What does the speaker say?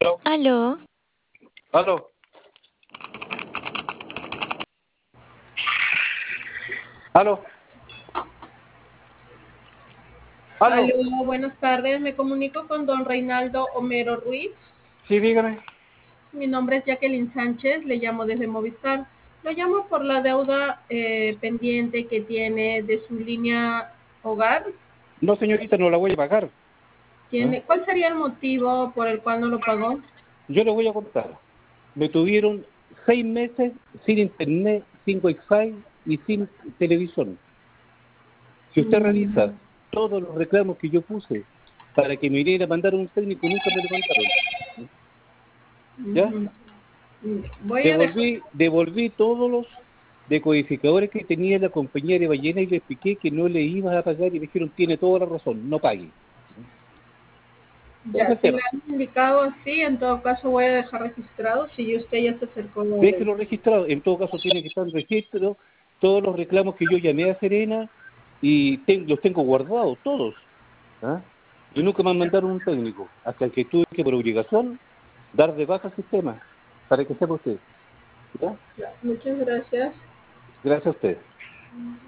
Aló, Aló, aló, aló, aló. Aló, buenas tardes. Me comunico con don Reinaldo Homero Ruiz. Sí, dígame. Mi nombre es Jacqueline Sánchez, le llamo desde Movistar. Lo llamo por la deuda pendiente que tiene de su línea hogar. No, señorita, no la voy a pagar. ¿Ah? ¿Cuál sería el motivo por el cual no lo pagó? Yo le voy a contar. Me tuvieron 6 meses sin internet, sin wifi y sin televisión. Si usted revisa Mm, todos los reclamos que yo puse para que me viniera a mandar un técnico, nunca me lo mandaron. ¿Ya? ujú. Voy a dejar. Devolví todos los decodificadores que tenía la compañía de ballena y le expliqué que no le iba a pagar y me dijeron, tiene toda la razón, no pague. Ese es Ya, el si le tema. han indicado así, en todo caso voy a dejar registrado si usted ya se acercó. Déjelo registrado. En todo caso, tiene que estar en registro todos los reclamos que yo llamé a Serena y los tengo guardados, todos. ¿Ah? Y nunca me han mandado un técnico, hasta que tuve que, por obligación, dar de baja el sistema, para que sepa usted. ¿Ya? Ya, muchas gracias. Gracias a usted.